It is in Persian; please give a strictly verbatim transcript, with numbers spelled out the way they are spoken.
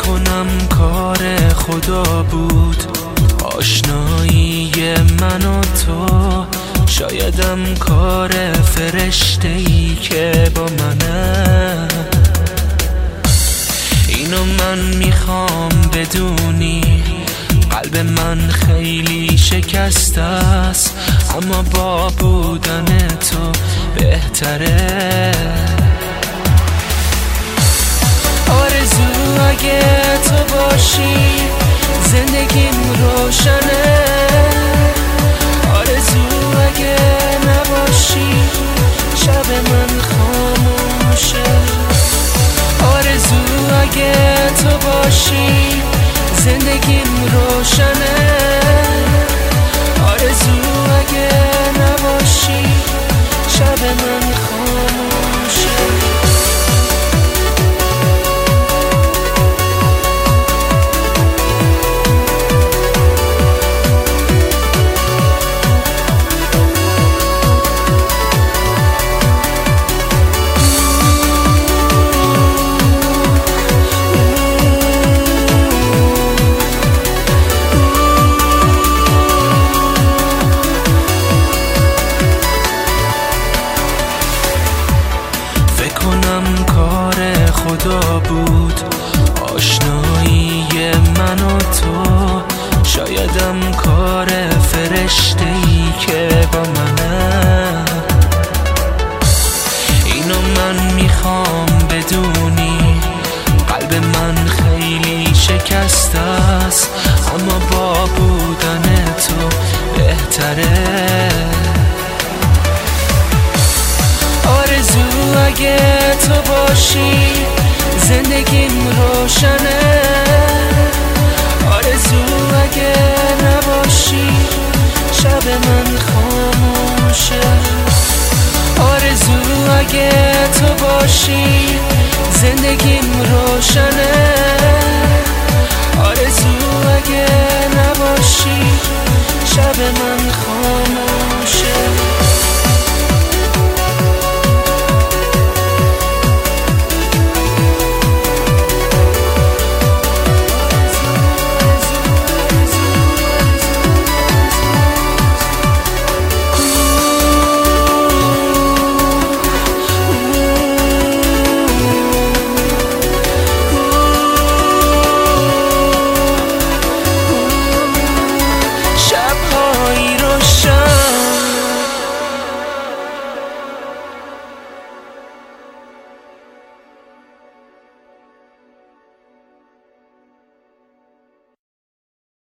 کنم کار خدا بود آشنایی من و تو، شایدم کار فرشته‌ای که با منه. اینو من میخوام بدونی، قلب من خیلی شکسته است، اما با بودن تو بهتره. آرزو اگه تو باشی زندگیم روشنه، آرزو اگه نباشی شب من خاموشه. آرزو اگه تو باشی زندگیم روشنه، آرزو اگه نباشی شب من خاموشه. خدا بود آشنایی من و تو، شایدم کار فرشته‌ای که با منه. اینو من میخوام بدونی، قلب من خیلی شکسته است، اما با بودن تو بهتره. آرزو اگه تو باشی زندگیم روشنه، آرزو اگه نباشی شب من خاموشه. آرزو اگه تو باشی زندگیم روشنه،